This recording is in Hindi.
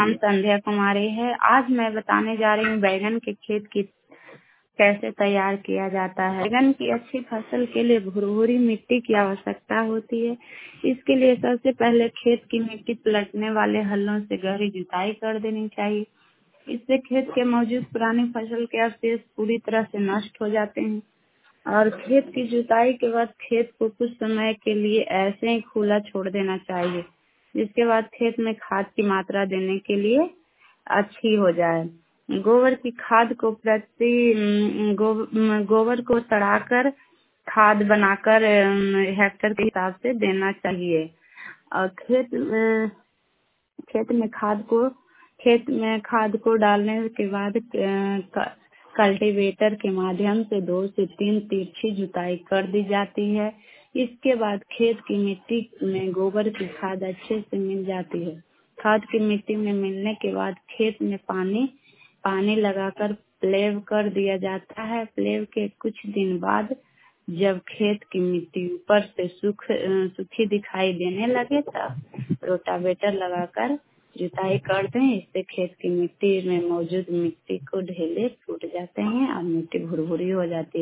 नाम संध्या कुमारी है। आज मैं बताने जा रही हूँ बैगन के खेत की कैसे तैयार किया जाता है। बैगन की अच्छी फसल के लिए भुरभुरी मिट्टी की आवश्यकता होती है। इसके लिए सबसे पहले खेत की मिट्टी पलटने वाले हलों से गहरी जुताई कर देनी चाहिए। इससे खेत के मौजूद पुरानी फसल के अवशेष पूरी तरह से नष्ट हो जाते हैं और खेत की जुताई के बाद खेत को कुछ समय के लिए ऐसे ही खुला छोड़ देना चाहिए, जिसके बाद खेत में खाद की मात्रा देने के लिए अच्छी हो जाए। गोबर की खाद को गोबर को सड़ाकर खाद बनाकर हेक्टेयर के हिसाब से देना चाहिए। और खेत में खाद को डालने के बाद कल्टीवेटर के माध्यम से 2 से 3 तिरछी जुताई कर दी जाती है। इसके बाद खेत की मिट्टी में गोबर की खाद अच्छे से मिल जाती है। खाद की मिट्टी में मिलने के बाद खेत में पानी लगाकर प्लेव कर दिया जाता है। प्लेव के कुछ दिन बाद जब खेत की मिट्टी ऊपर से सूखी दिखाई देने लगे तब रोटावेटर लगाकर जुताई कर दें। इससे खेत की मिट्टी में मौजूद मिट्टी को ढेले टूट जाते हैं और मिट्टी भुरभुरी हो जाती है।